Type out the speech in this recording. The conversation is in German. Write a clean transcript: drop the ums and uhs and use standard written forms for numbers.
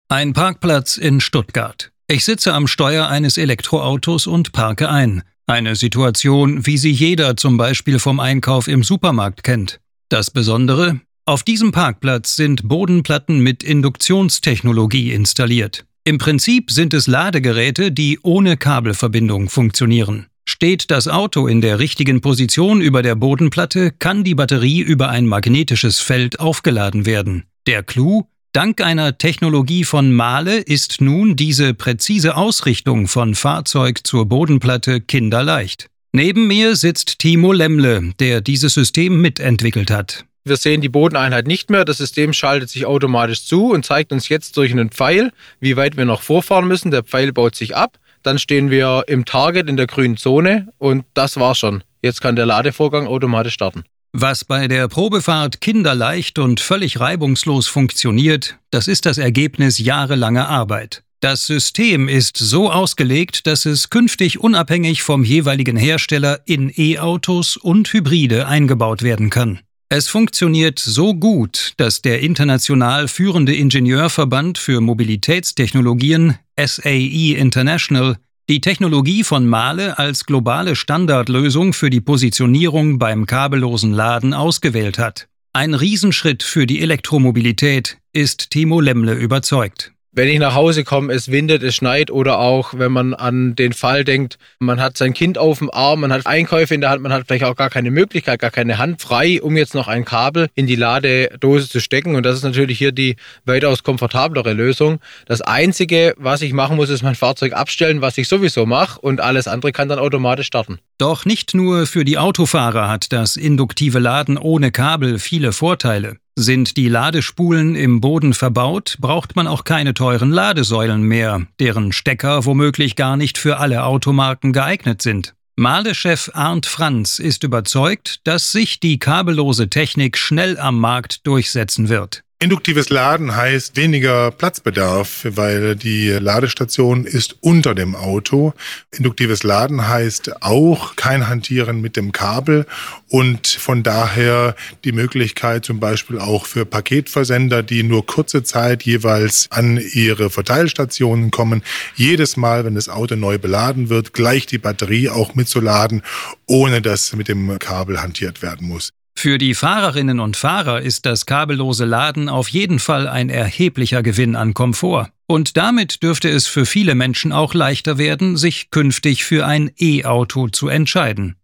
Ein Parkplatz in Stuttgart. Ich sitze am Steuer eines Elektroautos und parke ein. Eine Situation, wie sie jeder zum Beispiel vom Einkauf im Supermarkt kennt. Das Besondere? Auf diesem Parkplatz sind Bodenplatten mit Induktionstechnologie installiert. Im Prinzip sind es Ladegeräte, die ohne Kabelverbindung funktionieren. Steht das Auto in der richtigen Position über der Bodenplatte, kann die Batterie über ein magnetisches Feld aufgeladen werden. Der Clou? Dank einer Technologie von Mahle ist nun diese präzise Ausrichtung von Fahrzeug zur Bodenplatte kinderleicht. Neben mir sitzt Timo Lemmle, der dieses System mitentwickelt hat. Wir sehen die Bodeneinheit nicht mehr, das System schaltet sich automatisch zu und zeigt uns jetzt durch einen Pfeil, wie weit wir noch vorfahren müssen. Der Pfeil baut sich ab, dann stehen wir im Target in der grünen Zone und das war's schon. Jetzt kann der Ladevorgang automatisch starten. Was bei der Probefahrt kinderleicht und völlig reibungslos funktioniert, das ist das Ergebnis jahrelanger Arbeit. Das System ist so ausgelegt, dass es künftig unabhängig vom jeweiligen Hersteller in E-Autos und Hybride eingebaut werden kann. Es funktioniert so gut, dass der international führende Ingenieurverband für Mobilitätstechnologien SAE International die Technologie von Mahle als globale Standardlösung für die Positionierung beim kabellosen Laden ausgewählt hat. Ein Riesenschritt für die Elektromobilität, ist Timo Lemmle überzeugt. Wenn ich nach Hause komme, es windet, es schneit oder auch, wenn man an den Fall denkt, man hat sein Kind auf dem Arm, man hat Einkäufe in der Hand, man hat vielleicht auch gar keine Möglichkeit, gar keine Hand frei, um jetzt noch ein Kabel in die Ladedose zu stecken. Und das ist natürlich hier die weitaus komfortablere Lösung. Das Einzige, was ich machen muss, ist mein Fahrzeug abstellen, was ich sowieso mache und alles andere kann dann automatisch starten. Doch nicht nur für die Autofahrer hat das induktive Laden ohne Kabel viele Vorteile. Sind die Ladespulen im Boden verbaut, braucht man auch keine teuren Ladesäulen mehr, deren Stecker womöglich gar nicht für alle Automarken geeignet sind. Mahle-Chef Arndt Franz ist überzeugt, dass sich die kabellose Technik schnell am Markt durchsetzen wird. Induktives Laden heißt weniger Platzbedarf, weil die Ladestation ist unter dem Auto. Induktives Laden heißt auch kein Hantieren mit dem Kabel und von daher die Möglichkeit zum Beispiel auch für Paketversender, die nur kurze Zeit jeweils an ihre Verteilstationen kommen, jedes Mal, wenn das Auto neu beladen wird, gleich die Batterie auch mitzuladen, ohne dass mit dem Kabel hantiert werden muss. Für die Fahrerinnen und Fahrer ist das kabellose Laden auf jeden Fall ein erheblicher Gewinn an Komfort. Und damit dürfte es für viele Menschen auch leichter werden, sich künftig für ein E-Auto zu entscheiden.